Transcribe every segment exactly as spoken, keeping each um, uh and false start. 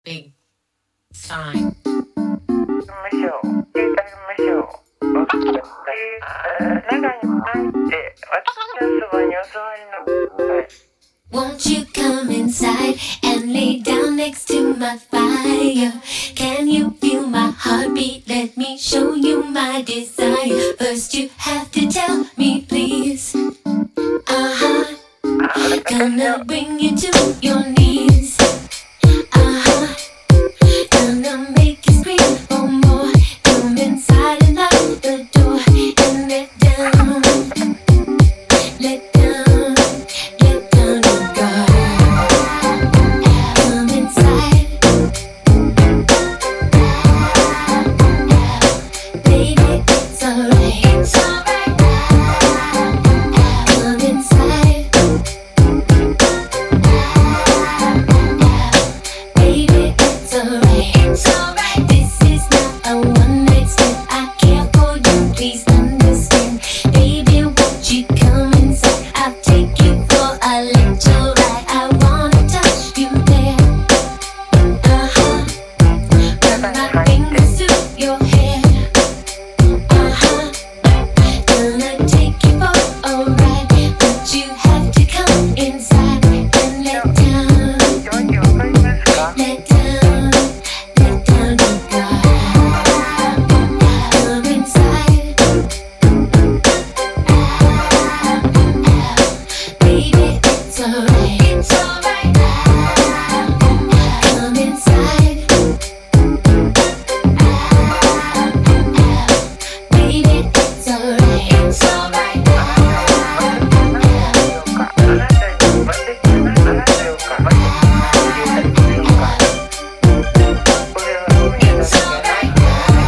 big sign. ましょう。聞いてあげましょう。わかった。中に入って私のそばにお座りの。はい。 Won't you come inside and lay down next to my fire? Can you feel my heartbeat? Let me show you my desire. First you have to tell me please. Uh-huh. Gonna bring you to your knees. Uh-huh. Gonna make you scream for more. Come inside and lock the door and let down. Let down. Let down your guard. Come inside. Baby, it's alright. It's alright. Come inside. Baby, it's alright. It's alright. This is not a one night stand. I care for you, please understand. Baby, won't you come inside? I'll take you for a little ride. I wanna touch you there. Uh-huh. Run my fingers through your hair. Uh-huh. Gonna take you for a ride, but you have to come inside and let down. 気持ちわかりますか？ Let down, let down your guard. Come inside. Baby, it's alright. It's alright. Come inside. Baby, it's alright. It's alright. あなたに私があなたよか私が小さいよかこれは運命だけじゃない。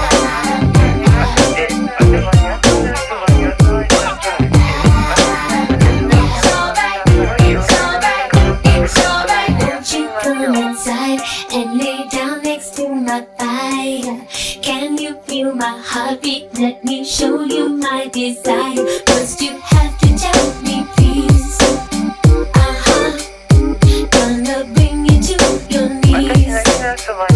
で、私は私のそばにお座りください。 It's alright. It's alright. It's alright. Won't you come inside and lay down next to my fire? Can you feel my heartbeat? Let me show you my desire. First you have to tell me please. Uh-huh. Gonna bring you to your 私 knees. がそば